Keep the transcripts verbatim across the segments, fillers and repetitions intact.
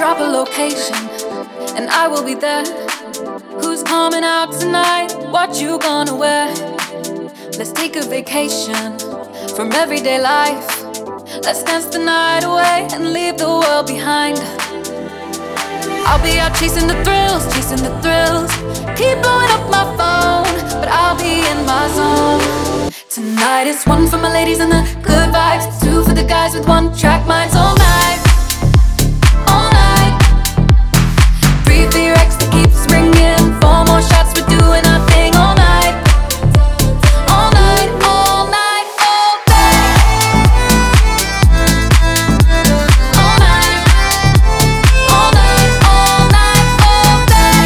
drop a location, and I will be there. Who's coming out tonight? What you gonna wear? Let's take a vacation from everyday life. Let's dance the night away and leave the world behind. I'll be out chasing the thrills, chasing the thrills. Keep blowing up my phone, but I'll be in my zone. Tonight is one for my ladies and the good vibes, two for the guys with one track minds. All night, all night. Three for your ex that keeps ringing. Four more shots, we're doing our thing all night, all night, all night, all day, all night, all night, all night, all day,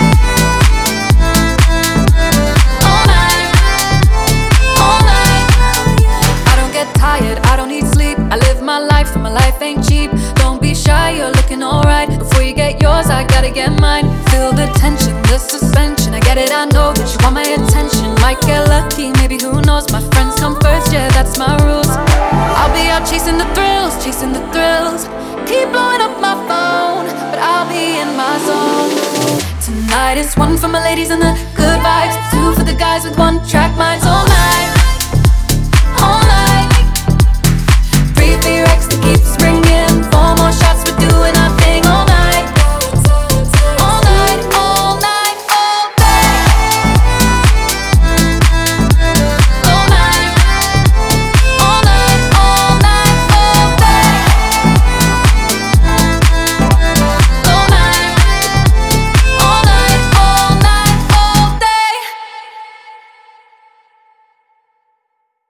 all night, all night. I don't get tired, I don't need sleep. I live my life and my life ain't cheap. Don't be shy, you're looking alright. Before you get yours, I gotta get mine. Feel the tension, the suspension. I get it, I know that you want my attention. Might get lucky, maybe who knows. My friends come first, yeah, that's my rules. I'll be out chasing the thrills, chasing the thrills. Keep blowing up my phone, but I'll be in my zone. Tonight is one for my ladies and the good vibes, two for the guys with one track minds.